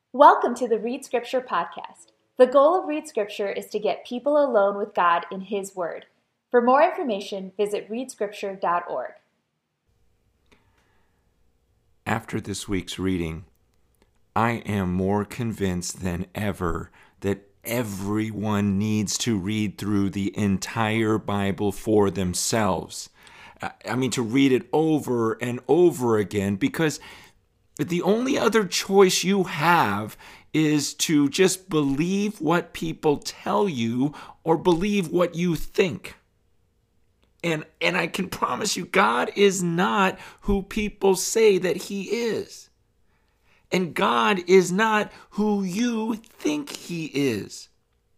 Welcome to the Read Scripture podcast. The goal of Read Scripture is to get people alone with God in His Word. For more information, visit readscripture.org. After this week's reading, I am more convinced than ever that everyone needs to read through the entire Bible for themselves. To read it over and over again, because the only other choice you have is to just believe what people tell you or believe what you think. And I can promise you, God is not who people say that He is. And God is not who you think He is.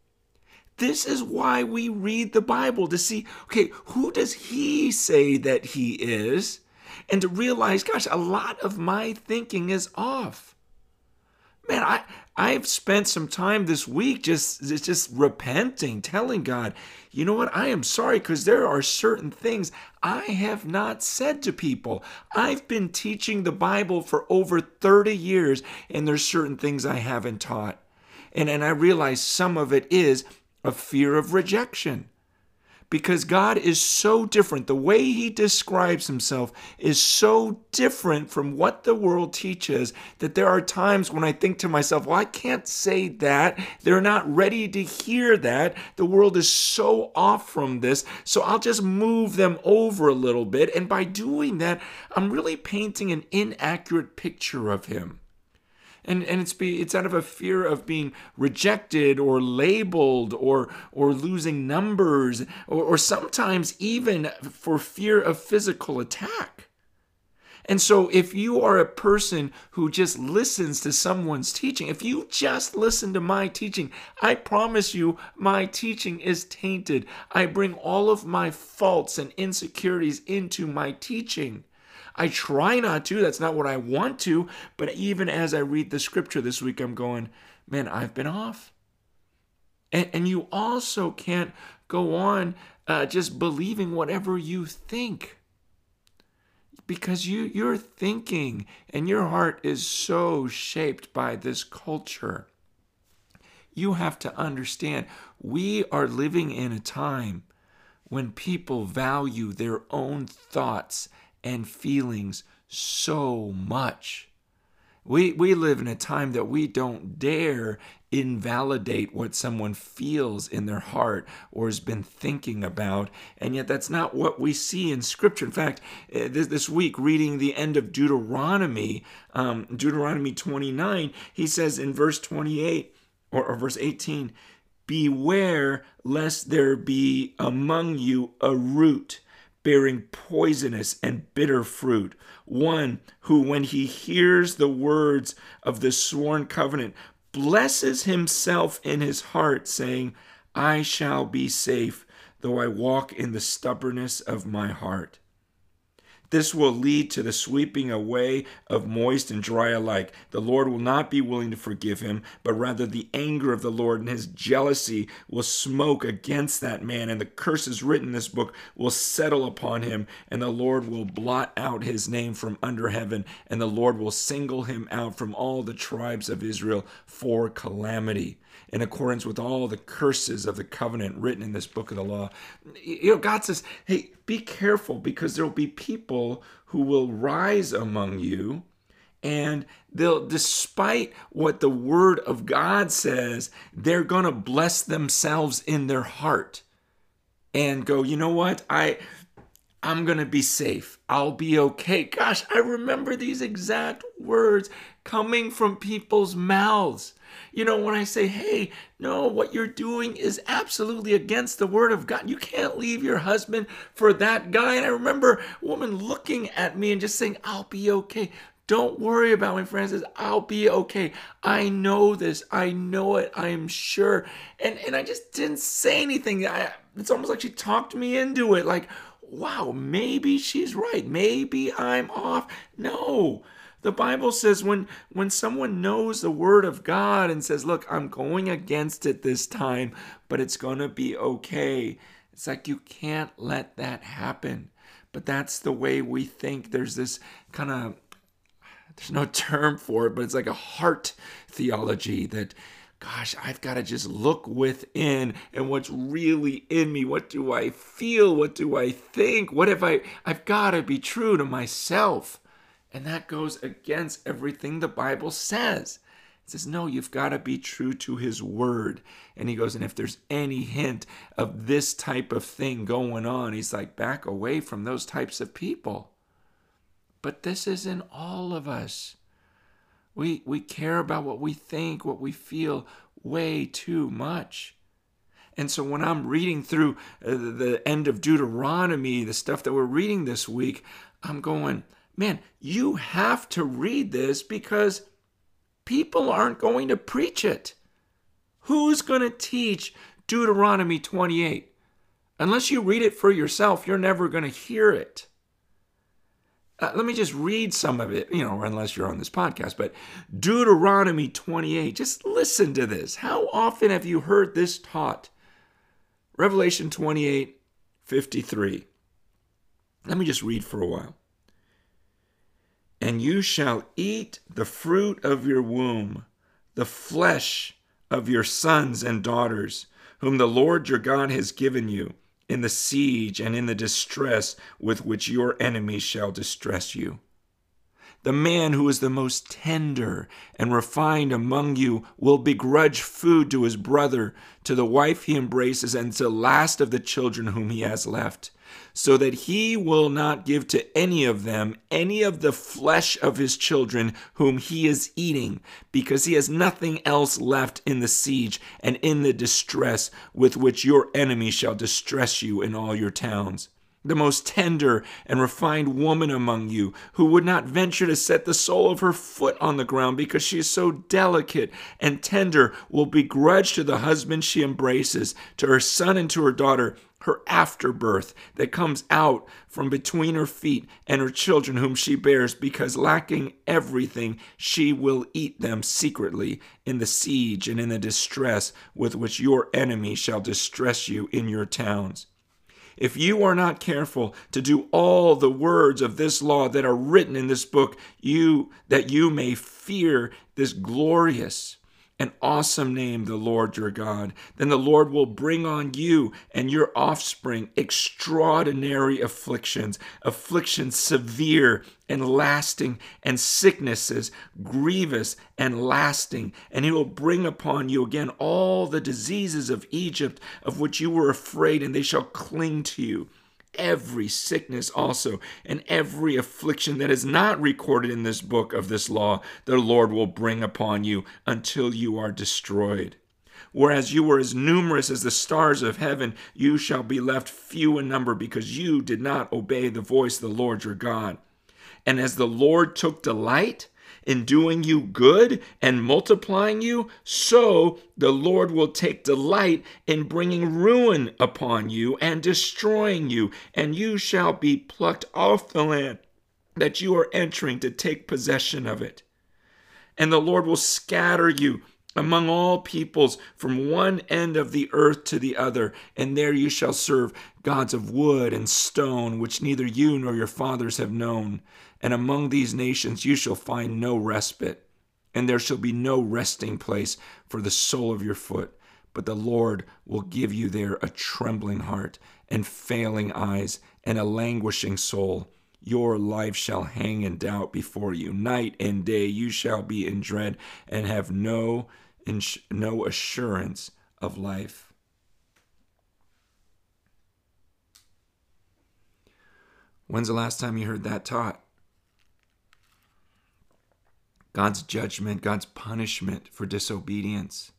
This is why we read the Bible, to see, okay, who does He say that He is? And to realize, gosh, a lot of my thinking is off. Man, I've spent some time this week just repenting, telling God, you know what, I am sorry, because there are certain things I have not said to people. I've been teaching the Bible for over 30 years, and there's certain things I haven't taught. And I realize some of it is a fear of rejection. Because God is so different. The way He describes Himself is so different from what the world teaches that there are times when I think to myself, well, I can't say that. They're not ready to hear that. The world is so off from this. So I'll just move them over a little bit. And by doing that, I'm really painting an inaccurate picture of Him. And it's out of a fear of being rejected or labeled or losing numbers or sometimes even for fear of physical attack. And so if you are a person who just listens to someone's teaching, if you just listen to my teaching, I promise you my teaching is tainted. I bring all of my faults and insecurities into my teaching. I try not to. That's not what I want to. But even as I read the scripture this week, I'm going, man, I've been off. And you also can't go on just believing whatever you think. Because your thinking and your heart is so shaped by this culture. You have to understand, we are living in a time when people value their own thoughts and feelings so much. We live in a time that we don't dare invalidate what someone feels in their heart or has been thinking about, and yet that's not what we see in Scripture. In fact, this week, reading the end of Deuteronomy 29, he says in verse 28 or verse 18, "Beware lest there be among you a root bearing poisonous and bitter fruit, one who, when he hears the words of the sworn covenant, blesses himself in his heart, saying, I shall be safe, though I walk in the stubbornness of my heart. This will lead to the sweeping away of moist and dry alike. The Lord will not be willing to forgive him, but rather the anger of the Lord and his jealousy will smoke against that man, and the curses written in this book will settle upon him, and the Lord will blot out his name from under heaven, and the Lord will single him out from all the tribes of Israel for calamity, in accordance with all the curses of the covenant written in this book of the law." God says, hey, be careful, because there will be people who will rise among you, and they'll, despite what the word of God says, they're going to bless themselves in their heart and go, you know what? I'm going to be safe. I'll be okay. Gosh, I remember these exact words coming from people's mouths. When I say, hey, no, what you're doing is absolutely against the word of God. You can't leave your husband for that guy. And I remember a woman looking at me and just saying, I'll be okay. Don't worry about me, Francis. I'll be okay. I know this. I know it. I am sure. And I just didn't say anything. It's almost like she talked me into it. Like, wow, maybe she's right. Maybe I'm off. No. The Bible says when someone knows the word of God and says, look, I'm going against it this time, but it's going to be okay. It's like you can't let that happen. But that's the way we think. There's there's no term for it, but it's like a heart theology that, gosh, I've got to just look within and what's really in me. What do I feel? What do I think? What have I've got to be true to myself. And that goes against everything the Bible says. It says, no, you've got to be true to his word. And he goes, and if there's any hint of this type of thing going on, he's like, back away from those types of people. But this is in all of us. We care about what we think, what we feel way too much. And so when I'm reading through the end of Deuteronomy, the stuff that we're reading this week, I'm going, man, you have to read this because people aren't going to preach it. Who's going to teach Deuteronomy 28? Unless you read it for yourself, you're never going to hear it. Let me just read some of it, unless you're on this podcast. But Deuteronomy 28, just listen to this. How often have you heard this taught? Revelation 28:53. Let me just read for a while. And you shall eat the fruit of your womb, the flesh of your sons and daughters, whom the Lord your God has given you, in the siege and in the distress with which your enemies shall distress you. The man who is the most tender and refined among you will begrudge food to his brother, to the wife he embraces, and to the last of the children whom he has left, so that he will not give to any of them any of the flesh of his children whom he is eating, because he has nothing else left in the siege and in the distress with which your enemy shall distress you in all your towns. The most tender and refined woman among you, who would not venture to set the sole of her foot on the ground because she is so delicate and tender, will begrudge to the husband she embraces, to her son and to her daughter, her afterbirth that comes out from between her feet, and her children whom she bears, because lacking everything, she will eat them secretly in the siege and in the distress with which your enemy shall distress you in your towns. If you are not careful to do all the words of this law that are written in this book, that you may fear this glorious and awesome name, the Lord your God, then the Lord will bring on you and your offspring extraordinary afflictions severe and lasting, and sicknesses grievous and lasting. And he will bring upon you again all the diseases of Egypt, of which you were afraid, and they shall cling to you. Every sickness also, and every affliction that is not recorded in this book of this law, the Lord will bring upon you until you are destroyed. Whereas you were as numerous as the stars of heaven, you shall be left few in number, because you did not obey the voice of the Lord your God. And as the Lord took delight in doing you good and multiplying you, so the Lord will take delight in bringing ruin upon you and destroying you, and you shall be plucked off the land that you are entering to take possession of it. And the Lord will scatter you among all peoples from one end of the earth to the other, and there you shall serve gods of wood and stone, which neither you nor your fathers have known. And among these nations you shall find no respite, and there shall be no resting place for the sole of your foot. But the Lord will give you there a trembling heart and failing eyes and a languishing soul. Your life shall hang in doubt before you. Night and day you shall be in dread and have no assurance of life. When's the last time you heard that taught? God's judgment, God's punishment for disobedience.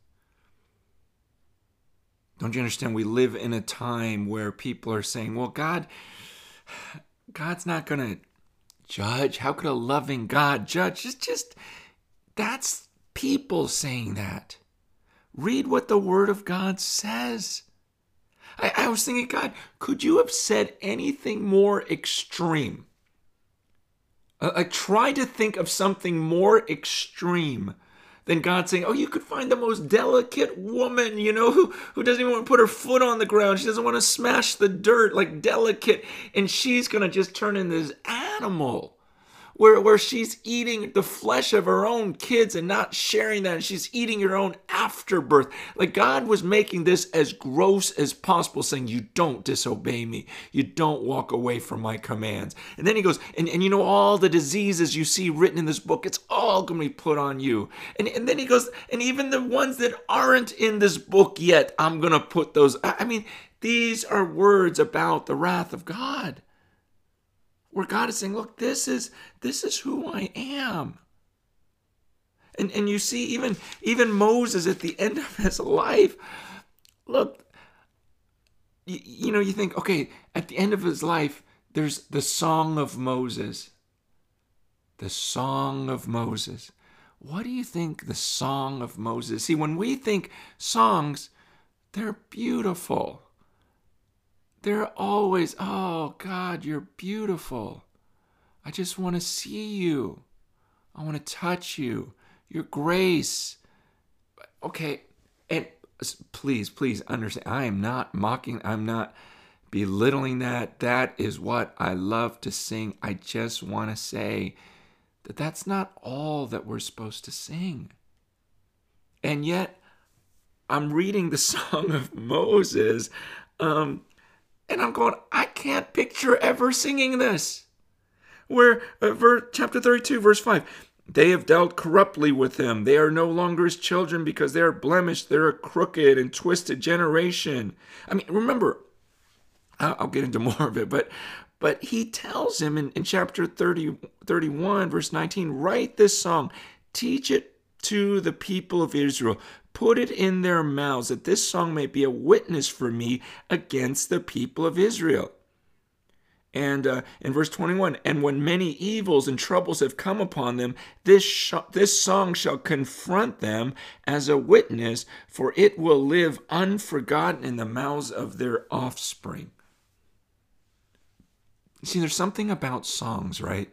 Don't you understand? We live in a time where people are saying, well, God's not going to judge. How could a loving God judge? That's people saying that. Read what the Word of God says. I was thinking, God, could you have said anything more extreme? I try to think of something more extreme than God saying, oh, you could find the most delicate woman, who doesn't even want to put her foot on the ground. She doesn't want to smash the dirt, like delicate, and she's going to just turn into this animal. where she's eating the flesh of her own kids and not sharing that, and she's eating her own afterbirth. Like, God was making this as gross as possible, saying, you don't disobey me. You don't walk away from my commands. And then he goes, and you know, all the diseases you see written in this book, it's all going to be put on you. And then he goes, and even the ones that aren't in this book yet, I'm going to put those. I mean, these are words about the wrath of God, where God is saying, look, this is who I am. And you see, even Moses at the end of his life, look, you know, you think, okay, at the end of his life, there's the Song of Moses. The Song of Moses. What do you think the Song of Moses? See, when we think songs, they're beautiful. They're always, oh, God, you're beautiful. I just want to see you. I want to touch you. Your grace. Okay, and please understand, I am not mocking, I'm not belittling that. That is what I love to sing. I just want to say that that's not all that we're supposed to sing. And yet, I'm reading the Song of Moses, and I'm going, I can't picture ever singing this. Where, chapter 32, verse 5, they have dealt corruptly with him. They are no longer his children because they are blemished. They're a crooked and twisted generation. I mean, remember, I'll get into more of it, but he tells him in chapter 31, verse 19, write this song, teach it to the people of Israel, put it in their mouths, that this song may be a witness for me against the people of Israel. And in verse 21, and when many evils and troubles have come upon them, this song shall confront them as a witness, for it will live unforgotten in the mouths of their offspring. See, there's something about songs, right?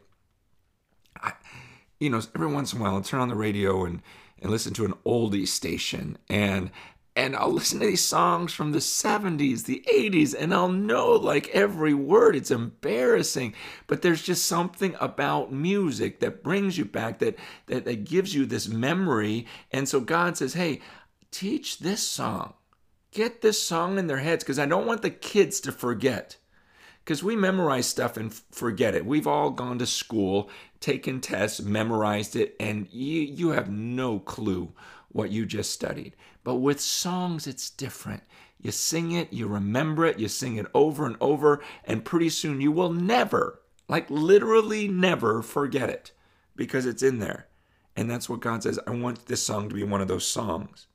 Every once in a while I'll turn on the radio and listen to an oldie station, and I'll listen to these songs from the 70s, the 80s, and I'll know like every word. It's embarrassing, but there's just something about music that brings you back, that gives you this memory. And so God says, hey, teach this song. Get this song in their heads, because I don't want the kids to forget. Because we memorize stuff and forget it. We've all gone to school, taken tests, memorized it, and you have no clue what you just studied. But with songs, it's different. You sing it, you remember it, you sing it over and over, and pretty soon you will never, like literally never, forget it, because it's in there. And that's what God says. I want this song to be one of those songs.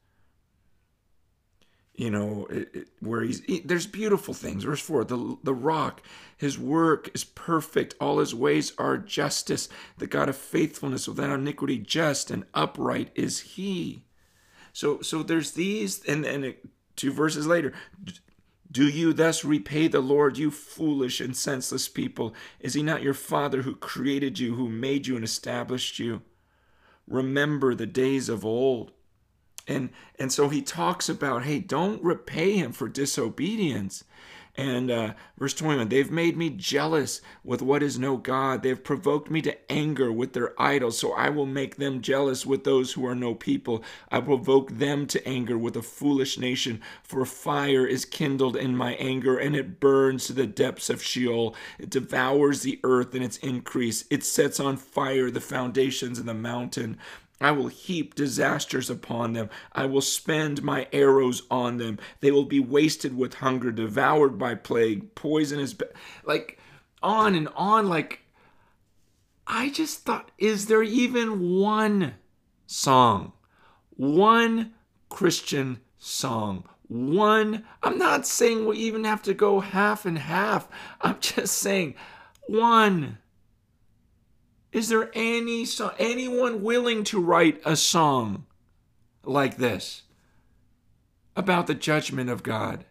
Where there's beautiful things. Verse 4, the rock, his work is perfect. All his ways are justice. The God of faithfulness, without iniquity, just and upright is he. So there's these, and 2 verses later, do you thus repay the Lord, you foolish and senseless people? Is he not your Father who created you, who made you and established you? Remember the days of old. And so he talks about, hey, don't repay him for disobedience. And verse 21, they've made me jealous with what is no God. They've provoked me to anger with their idols. So I will make them jealous with those who are no people. I will provoke them to anger with a foolish nation. For fire is kindled in my anger, and it burns to the depths of Sheol. It devours the earth in its increase. It sets on fire the foundations of the mountain. I will heap disasters upon them. I will spend my arrows on them. They will be wasted with hunger, devoured by plague, poisonous, like on and on. Like, I just thought, is there even one song, one Christian song, one? I'm not saying we even have to go half and half. I'm just saying one. Is there anyone willing to write a song like this about the judgment of God?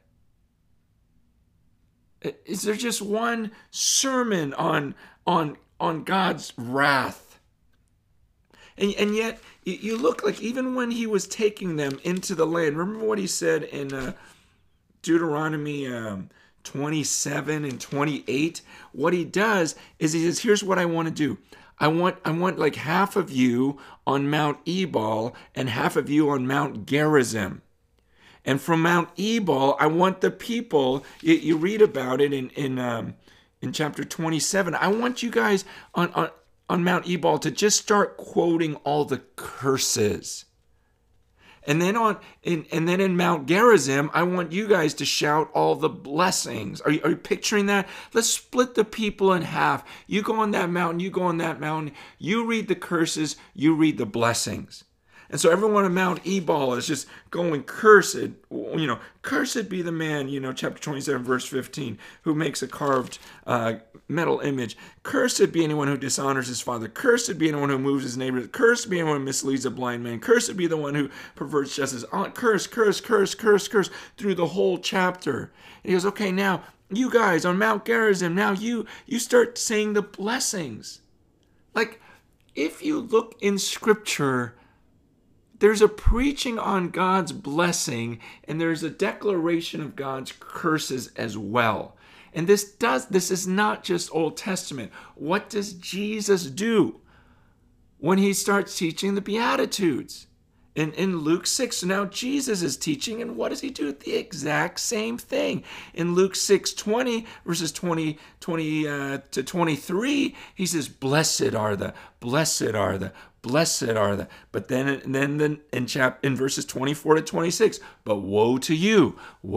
Is there just one sermon on God's wrath? And yet, you look like even when he was taking them into the land, remember what he said in Deuteronomy 27 and 28? What he does is he says, here's what I want to do. I want like half of you on Mount Ebal and half of you on Mount Gerizim. And from Mount Ebal, I want the people, you read about it in chapter 27. I want you guys on Mount Ebal to just start quoting all the curses. And then in Mount Gerizim, I want you guys to shout all the blessings. Are you picturing that? Let's split the people in half. You go on that mountain, you go on that mountain. You read the curses, you read the blessings. And so everyone at Mount Ebal is just going, cursed, cursed be the man, chapter 27, verse 15, who makes a carved metal image. Cursed be anyone who dishonors his father. Cursed be anyone who moves his neighbor. Cursed be anyone who misleads a blind man. Cursed be the one who perverts justice. Curse, curse, curse, curse, curse, through the whole chapter. And he goes, okay, now you guys on Mount Gerizim, now you start saying the blessings. Like, if you look in Scripture, there's a preaching on God's blessing, and there's a declaration of God's curses as well. And this is not just Old Testament. What does Jesus do when he starts teaching the Beatitudes? In Luke 6, so now Jesus is teaching, and what does he do? The exact same thing. In Luke 6:20, verses 20 to 23, he says, blessed are the. But then in verses 24 to 26, but woe to you,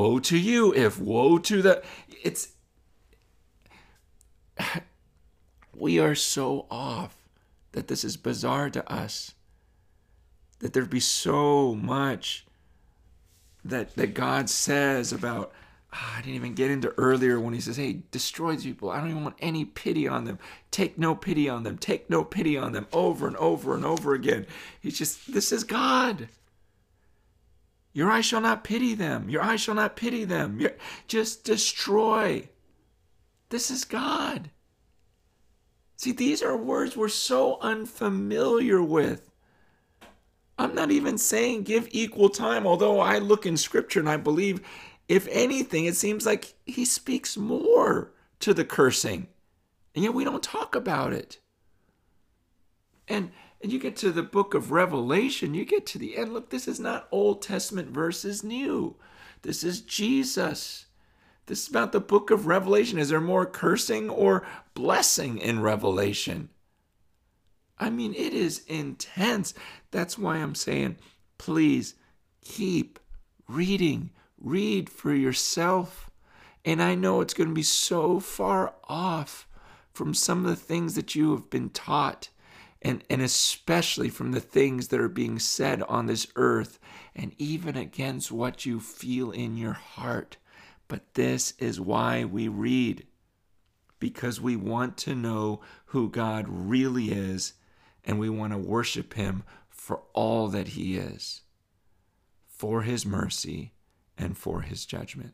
we are so off that this is bizarre to us. That there'd be so much that God says about, I didn't even get into earlier when he says, hey, destroy these people. I don't even want any pity on them. Take no pity on them. Take no pity on them, over and over and over again. This is God. Your eye shall not pity them. Your eye shall not pity them. Just destroy. This is God. See, these are words we're so unfamiliar with. I'm not even saying give equal time, although I look in Scripture and I believe, if anything, it seems like he speaks more to the cursing. And yet we don't talk about it. And you get to the book of Revelation, you get to the end. Look, this is not Old Testament versus New. This is Jesus. This is about the book of Revelation. Is there more cursing or blessing in Revelation? I mean, it is intense. That's why I'm saying, please keep reading. Read for yourself. And I know it's going to be so far off from some of the things that you have been taught, and especially from the things that are being said on this earth, and even against what you feel in your heart. But this is why we read, because we want to know who God really is, and we want to worship him for all that he is, for his mercy and for his judgment.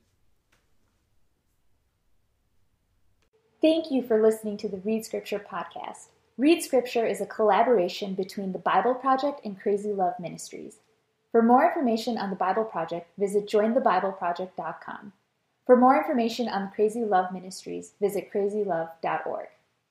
Thank you for listening to the Read Scripture podcast. Read Scripture is a collaboration between the Bible Project and Crazy Love Ministries. For more information on the Bible Project, visit jointhebibleproject.com. For more information on Crazy Love Ministries, visit crazylove.org.